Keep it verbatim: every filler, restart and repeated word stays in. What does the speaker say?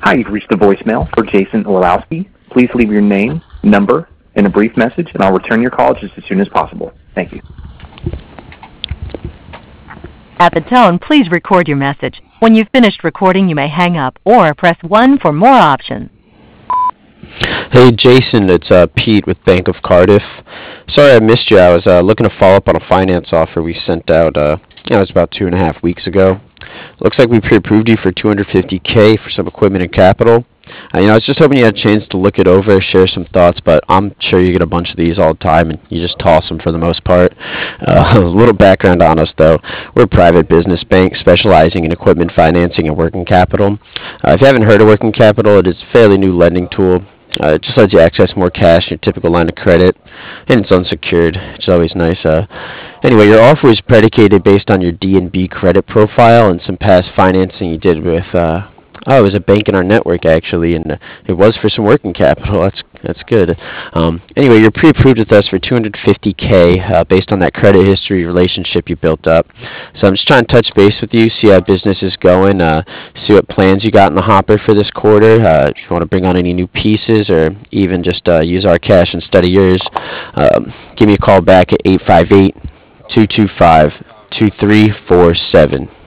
Hi, you've reached the voicemail for Jason Orlowski. Please leave your name, number, and a brief message, and I'll return your call just as soon as possible. Thank you. At the tone, please record your message. When you've finished recording, you may hang up or press one for more options. Hey Jason, it's uh, Pete with Bank of Cardiff. Sorry I missed you. I was uh, looking to follow up on a finance offer we sent out. Uh, yeah, it was about two and a half weeks ago. Looks like we pre-approved you for two hundred fifty K for some equipment and capital. Uh, you know, I was just hoping you had a chance to look it over, share some thoughts, but I'm sure you get a bunch of these all the time, and you just toss them for the most part. Uh, a little background on us, though. We're a private business bank specializing in equipment financing and working capital. Uh, if you haven't heard of working capital, it is a fairly new lending tool. Uh, it just lets you access more cash in your typical line of credit, and it's unsecured, which is always nice. Uh, anyway, your offer is predicated based on your D and B credit profile and some past financing you did with, uh, oh, it was a bank in our network, actually, and uh, it was for some working capital. That's that's good. Um, anyway, you're pre-approved with us for two hundred fifty K uh, based on that credit history relationship you built up. So I'm just trying to touch base with you, see how business is going, uh, see what plans you got in the hopper for this quarter, uh, if you want to bring on any new pieces or even just uh, use our cash instead of yours. Um, give me a call back at eight five eight, two two five, two three four seven.